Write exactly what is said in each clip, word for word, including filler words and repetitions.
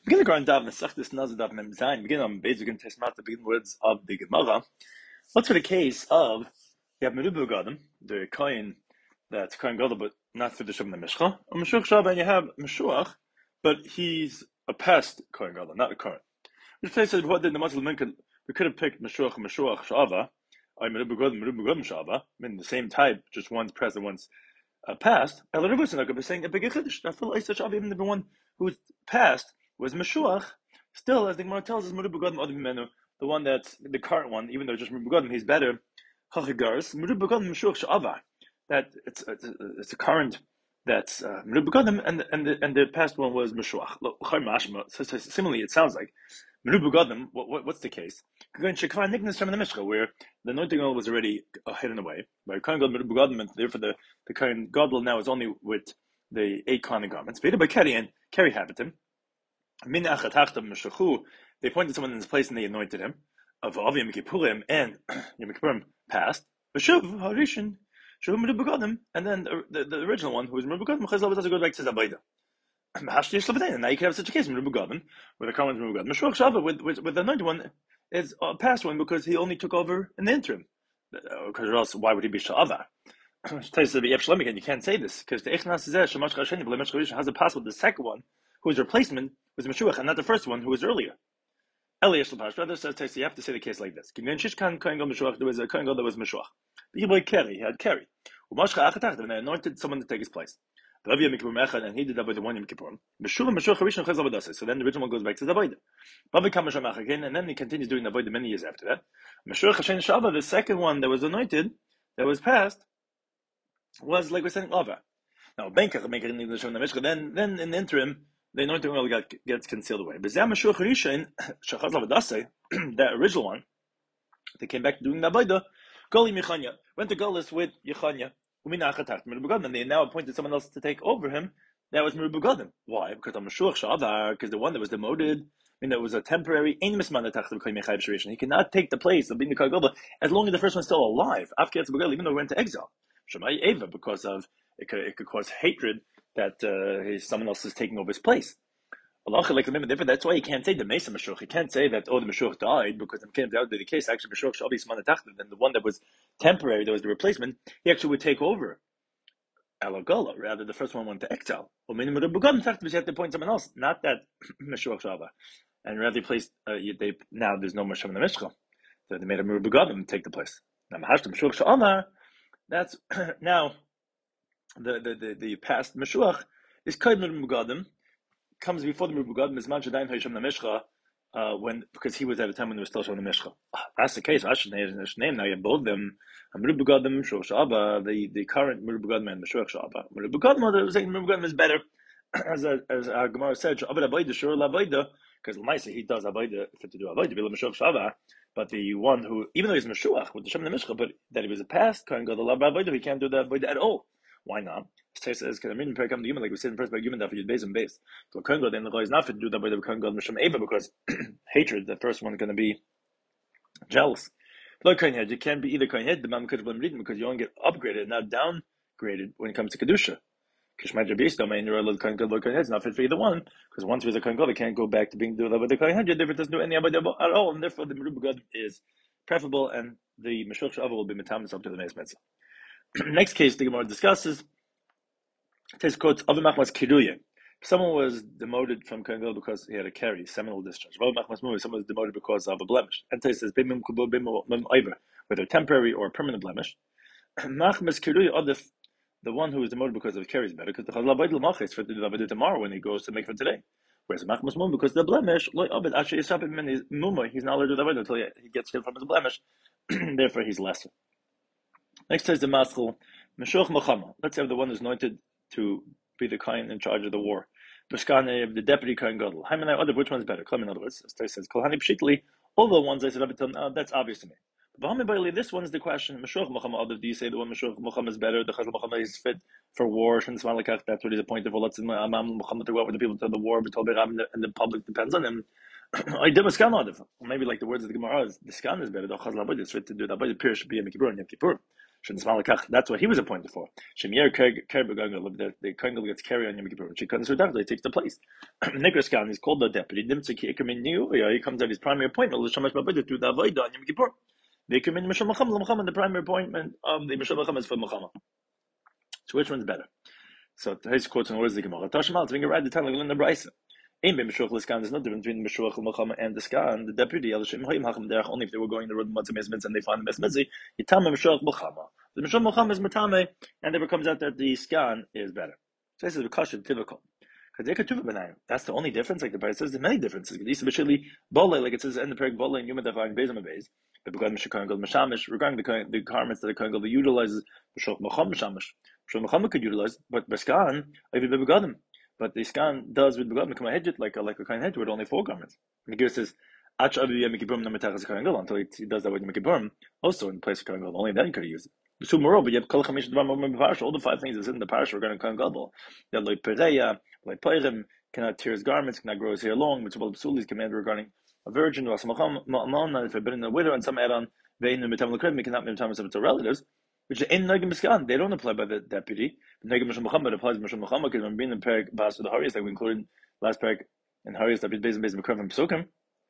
Begin the Quran Dav Masechtas Nazir Dav Mem Zayin. Begin on basic and Tesmat, the begin words of the Gemara. What's for the case of you have Meruba Gadim, the Kohen that's Kohen Gadol, but not for the Shem the Mishcha, or Meshuach Shabbat, and you have Meshuach, but he's a past Kohen Gadol, not a current. Which place says what did the Muslim could we could have picked Meshuach and Meshuach Shava, or Meruba Gadim, Meruba Gadim Shava, I mean the same type, just one's present, one's uh, past. El Revusin could be saying a big Chiddush. I feel like such even the one who's past was Meshuach, still, as the Gemara tells us, Meruba Gadim Adam Menu, the one that's the current one, even though just Meruba Gadim, he's better. Chachigars, Meruba Gadim Meshuach Sha'ava, that it's it's a, it's a current that's uh, Meruba Gadim, and and the and the past one was Meshuach. So, so similarly, it sounds like Meruba Gadim. What, what what's the case? Where the anointing oil was already uh, hidden away by Kohen Gadol Meruba Gadim, and therefore the the Kohen Gadol now is only with the eight Kohen garments. By Keri and Keri Habitim. They appointed someone in his place and they anointed him. Of Yom Kippurim and Yom Kippurim passed. V'shuv Harishin Shuv Meruba Gadim, and then the, the, the original one who was Meruba Gadim Chazal doesn't go back to Zabayda. And now you can have such a case Meruba Gadim with a common Meruba Gadim. Meshuach Shava with with with the anointed one is a past one because he only took over in the interim. Because else why would he be Shava? You can't say this because the Echnas has a pass with the second one whose replacement was Meshuach and not the first one who was earlier. Elias Brother says you have to say the case like this. There was a Kohen Gadol that was Meshuach. He had Keri, he had Keri. And they anointed someone to take his place. And he did that by the one Yom Kippurim. So then the original one goes back to the Avodah. And then he continues doing the Avodah many years after that. The second one that was anointed, that was passed, was like we're saying Lava. Now, then, then in the interim, the anointing oil got, gets concealed away. But that original one, they came back to doing the Avodah, Goli Michanya, went to Golis with Yechanya, and they now appointed someone else to take over him. That was Meruba Gadim. Why? Because I'm Meshuach Shava, because the one that was demoted, I mean, that was a temporary, he cannot take the place of being the Kohen Gadol as long as the first one's still alive, even though he went to exile. Shemai Eva, because of it could, it could cause hatred that uh, someone else is taking over his place. That's why he can't say the Mesa Meshuach. He can't say that, oh, the Meshuach died, because in that would be the case. Actually, Meshuach should be Manatachta. Then the one that was temporary, that was the replacement, he actually would take over. Alagola, rather, the first one went to exile. Well, meaning, you have to appoint someone else, not that Meshuach Shava. And rather, placed, uh, they, now there's no Meshuach in the Mishcha. So they made a Meruba Gadim take the place. Now, Mahashta Meshuach Shava, that's now the, the, the, the past Meshuach is Kaid Meruba Gadim. Comes before the Meruba Gadim is Manchadayim Hashem the Mishcha, uh, when because he was at a time when there was still Shem the Mishcha. Oh, that's the case. Ashkenaz name now you have both of them. Meruba Gadim, Meshuach Shava, the the current Meruba Gadim and Meshuach Shava. Meruba Gadim, they were saying Meruba Gadim is better, as a, as our Gemara said, Avad Abayda Shur Labayda, because Lamaisa he does Abayda fit to do Abayda, Bila Meshuach Shava. But the one who, even though he's Meshuach with the Shem the Mishcha, but that he was a past Kohen Gadol Abayda, he can't do that Abayda at all. Why not? It says, because I'm reading Perikam the human, like we said in the first argument, that for Yud Beis and Beis. So Kohen Gadol, then the law is not fit to do that by the Kohen Gadol Mishum Eva, because hatred, the first one is going to be jealous. Like Kohen Head, you can't be either Kohen Head, the Mam Kedusha reading, because you only get upgraded, not downgraded when it comes to Kedusha. Kishmai Jabis domain, you're a Kohen Gadol, Kohen Head, it's not fit for either one, because once there's a Kohen Gadol, they can't go back to being do that with the Kohen Head, therefore it doesn't do any Abba at all, and therefore the Meruba Gadim is preferable, and the Meshuach Shava will be metamis up to the Meis Mitzvah. Next case, the Gemara discusses. It says, quotes, someone was demoted from Kohen Gadol because he had a carry, seminal discharge. Someone was demoted because of a blemish. And it says, whether temporary or permanent blemish. The one who was demoted because of a carry is better, because the Chazal is for the David tomorrow when he goes to make for today. Whereas Machmas Mum, because the blemish, he's not allowed to do that until he gets healed from his blemish. Therefore, he's lesser. Next says the Maschel, Meshuach Machama. Let's have the one who's anointed to be the Kohen in charge of the war. Bishkane, the deputy Kohen Gadol. Haimanai, other which one's better? Klem, in other words, as Tais says, Kolhani Pshitli, all the ones I said up until now, that's obvious to me. But Bahamim this one is the question. Meshuach Machama, other, do you say the one Meshuach Machama is better? The Chazal Machama is fit for war, that's what he's appointed for. Let's say Muhammad to go out with the people to the war, but and the public depends on him. I did Maskan maybe like the words of the Gemara is the scan is better, the Chazal is fit to do that, but the Pir should be a Yom Kippur and Yom Kippur. That's what he was appointed for. The the Kohen gets carried on Yom Kippur. It takes the place. Nikras is called the deputy. He comes at his primary appointment to the Avodah on Yom Kippur. The primary appointment of the Mishal Macham is for Machama. So which one's better? So his quotes and words the Gemara. Tashmal, to right the time like in the Brisa. There's no difference between the Meshulach Machama and the Skan, the deputy. Only if they were going the road and they find the Mesmizzi, Yitama Meshulach Machama. The Meshulach Machama is Matame, and it comes out that the Skan is better. So this is Kasha typical. That's the only difference. Like the Brisa says, there's many differences. Like it says in the Perek Bole and Yuma Davai Bezam Bez. But regarding the the garments that the Kohen Gadol utilizes, Meshulach Machama Meshamish. Meshulach Machama could utilize, but Beskan, I be begadim. But the scan does with begadim become a hedget like a like a kind of hedget with only four garments. The Gemara says, "Ach avi Yom Kippurim nametachas Kohen Gadol," until he does that with Yom Kippurim, also in place of Kohen Gadol. Only then could he use it. So moreover, you have kol chamish dvar ma'amrim b'parash. All the five things that's in the parish regarding Kohen Gadol. That loy pereya, loy peirim, cannot tear his garments, cannot grow his hair long. Mitzvah b'sulis commanded regarding a virgin, vasamacham ma'amon, forbidden a widow, and some add on ve'inu mitam l'krib, cannot mitam of its relatives. Which in Nagim Miskan, they don't apply by the deputy. The Nagim Mishal Muhammad applies Mishal Muhammad because when being in Perek Bas with the Harias, like we included last Perek in Harias that is based on based on Mekrev and Pesukim.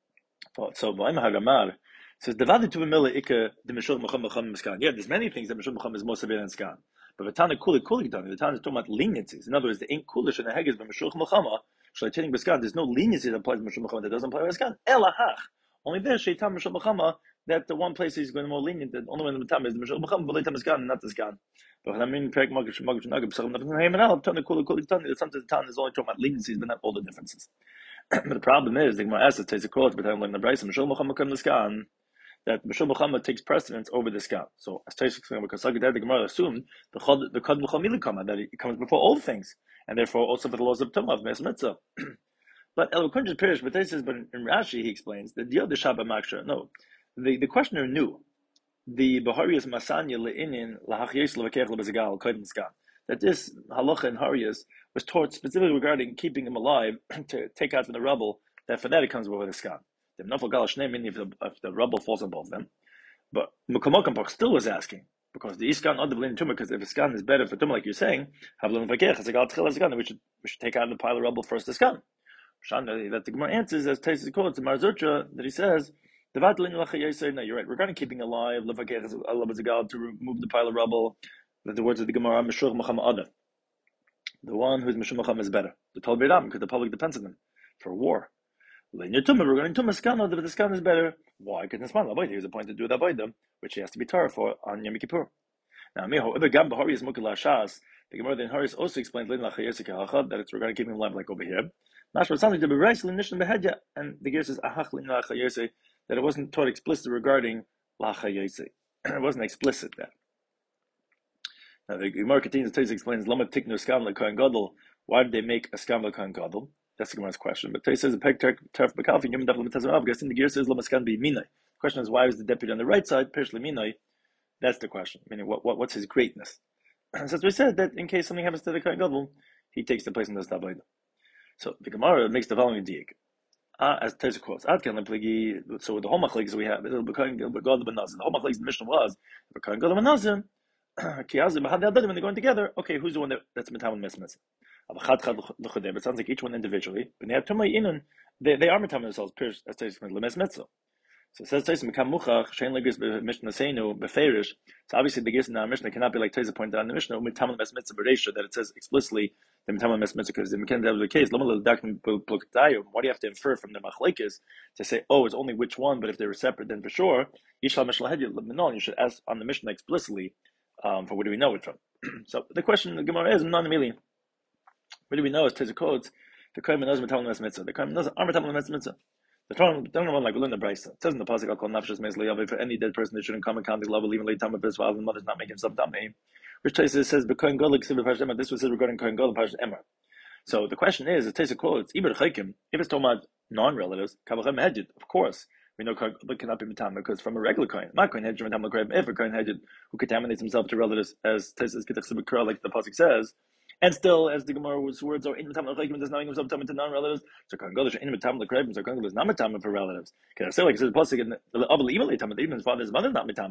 So V'ayim Hagamar says Devadi Tuva Mila Ika the Mishal Muhammad Miskan. Yeah, there's many things that Mishal Muhammad is more severe than Skan. But the Tana Kuli Kuli Dani, the Tana is talking about leniencies. In other words, the ain't Kulish and the Hegis by Mishal Muhammad. Shaitaning Biskan, there's no leniency that applies to Mishal Muhammad that doesn't apply to Skan. Elahach. Only there Shaitan Mishal Muhammad. That the one place he's going to be more lenient, the only one in the time is the Mishal B'cham, but later is gone, not this gone. But I mean, Perek Magish Magish Nagib, Psachim Nafim Hayim and Alab, Tana Kula Kula Tana. Sometimes the town is only talking about leniencies, but not all the differences. But the problem is, the Gemara asks, it takes a quote, but I'm like the Brisa, Mishal B'cham Kam Niskan, that Mishal B'cham takes precedence over the Skan. So as Taisik saying, because like that, the Gemara assumed the Chod the Chod B'cham Milikama that it comes before all things, and therefore also for the laws of Tumah of Mes Mitzvah. But El Kunj Pirish, but says, but in Rashi he explains that the other Shabbat Maksha, no. The the questioner knew the Baharias Masanya le'inin lahachyes levakech lebezagal kodim skan that this halacha in Harias was taught specifically regarding keeping him alive to take out from the rubble. That for that it comes over the skan. The nafal gal shnei meaning if the if the rubble falls on both of them. But Mukamokampach still was asking because the iskan not the blin tumah because if the skan is better for tumah like you're saying havlin vakech hazagal tchil hazagan we should we should take out the pile of rubble first the skan. Shana that the Gemara answers as Taisus quotes in Marzutra that he says. No, you're right. Regarding keeping alive, to remove the pile of rubble, the words of the Gemara, the one who's Mishum Macham is better. The Tal Beiram, because the public depends on them for war. Regarding Tumah Skan, the Skan is better. Why? Because he was appointed to do that by them, which he has to be Torah for on Yom Kippur. Now, the Gemara in Haris also explains that it's regarding keeping alive, like over here. And the Gemara says, that it wasn't taught explicitly regarding Lacha Yosei. It wasn't explicit there. Now the Gemara continues to explains Lama Tiknu Skam LeKohen Gadol. Why did they make a Skam LeKohen Gadol? That's the Gemara's question. But Tais says the Pek Terf Bekalfi Yom Daf Lemitazim Because in the Gemara says Lama Skam Be Minai. The question is why is the deputy on the right side Perish Leminai? That's the question. Meaning what, what what's his greatness? So as we said that in case something happens to the Kohen Gadol, he takes the place in the Stabayda. So the Gemara makes the following diak. Uh, as Teza quotes, so with the whole machlekes we have, the whole machlekes the mission was if a kohen gadol and nazir, when they're going together, okay, who's the one that, that's metam and mesmes? But it sounds like each one individually, but they have tumay inun, they they are metam themselves. As Teza lemes metzah. So it says Teza mekam muchach shein legis mishnah seinu beferish. So obviously the gis in our Mishnah cannot be like Teza pointed out in the Mishnah metam and mesmetzah bereisha that it says explicitly. The metam and mesmetzah because the mekan that was the case. Why do you have to infer from the machlekes to say, oh, it's only which one? But if they were separate, then for sure, you should ask on the Mishnah explicitly um, for where do we know it from. So the question the Gemara is non really. Where do we know is Teza codes the kohen knows metam and mesmetzah. The kohen knows are metam and mesmetzah. The Torah don't one like we learn the Brisa. It says in the pasuk I'll call nafshas meis for any dead person that shouldn't come and count his level even late time of his father and mother's not making himself tamei. Which Taisa says Kohen Gadol this was said regarding Kohen Gadol Parashat Emor. So the question is, it Taisa quotes Iber Chaykim. If it's talking about non-relatives, Kavachem Hedjid. Of course, we know Kohen Gadol cannot be mitam because from a regular Kohen, not Kohen Hedjid mitam l'krev. If a Kohen Hedjid who contaminates himself to relatives, as Taisa Ketach Sibukra, like the pasuk says. And still, as the Gemara's words are, in mitam l'chaykim does not make himself mitam to non-relatives. So Kohen Gadol in mitam l'krev, so Kohen Gadol is not mitam for relatives. Can I say like it says pasuk in the Avol Imelay Tamid, even his father, his mother not mitam.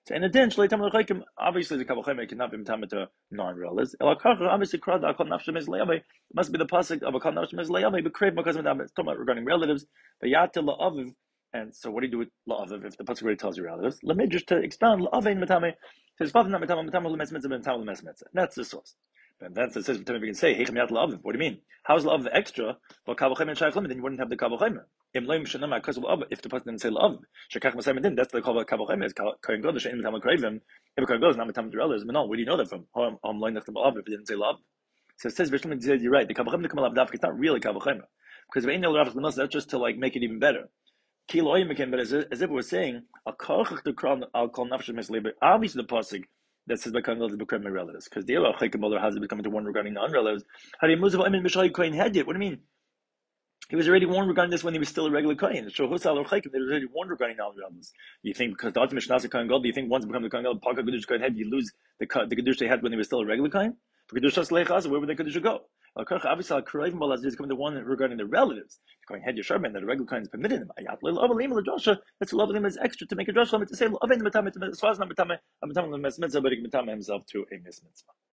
So in addition, obviously the Kavachim cannot be mitamet to non-relatives. Obviously, must be the pasuk of a kol nafshim is layavei, but crave because of that. It's talking about regarding relatives. But yatil la'aviv, and so what do you do with la'aviv if the pasuk already tells you relatives? Lamid to expound la'avein mitame. His father not mitame mitame l'mes mitzvah mitame l'mes mitzvah. That's the source. And that's it says we can say heichem yat la'aviv. What do you mean? How is la'aviv extra? Well, kavachim and shayach then you wouldn't have the kavachim. Im loim shenama because of la'aviv. If the pasuk didn't say la'aviv, shekach masayim din. That's the kavachim is kohen gadol shein mitame kravim. If a kohen gadol is not mitame to relatives, but no, where do you know that from? How am loim nachtem la'aviv if it didn't say la'aviv? So it says, you're right. The kavachim come alav dafka. It's not really kavachim because that's just to like make it even better. But as, as if it was saying, I'll call nafshim mislabor. Obviously, the pasuk that says by kangal to become my relatives because the other chaykim has to become into one regarding non-relatives. How do you move? I mean, Mishai Kohen had it. What do you mean? He was already warned regarding this when he was still a regular kohen. So husal or chaykim, there was already warned regarding non-relatives. You think because the ultimate mishnah kohen god? Do you think once become the kohen god, parka gedush kohen head, you lose the the gedush they had when they were still a regular kohen? For Kedushas Leichas, where would the Kedusha go? Obviously, Al-Kurayim Balaz is coming to one regarding the relatives. Going head Yesharman, that a regular kind is permitted him. That's love him as extra to make a drasha to say, Love him, but himself to a mismitzvah.